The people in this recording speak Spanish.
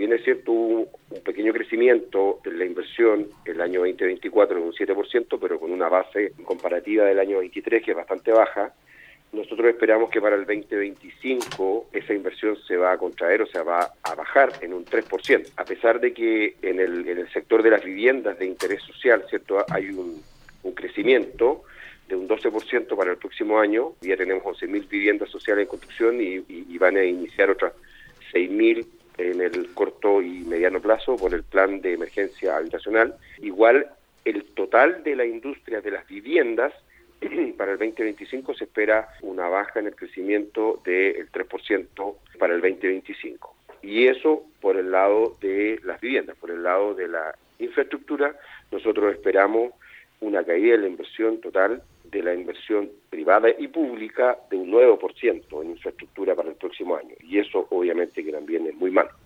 bien es cierto, hubo un pequeño crecimiento en la inversión el año 2024 de un 7%, pero con una base comparativa del año 23 que es bastante baja. Nosotros esperamos que para el 2025 esa inversión se va a contraer, o sea, va a bajar en un 3%, a pesar de que en el sector de las viviendas de interés social, ¿cierto?, hay un crecimiento de un 12% para el próximo año. Ya tenemos 11.000 viviendas sociales en construcción y van a iniciar otras 6.000 en el corto y mediano plazo por el plan de emergencia habitacional. Igual el total de la industria de las viviendas para el 2025 se espera una baja en el crecimiento del 3% para el 2025. Y eso por el lado de las viviendas. Por el lado de la infraestructura, nosotros esperamos una caída de la inversión total, de la inversión privada y pública, de un 9% en infraestructura para el próximo año. Y eso obviamente que también es muy malo.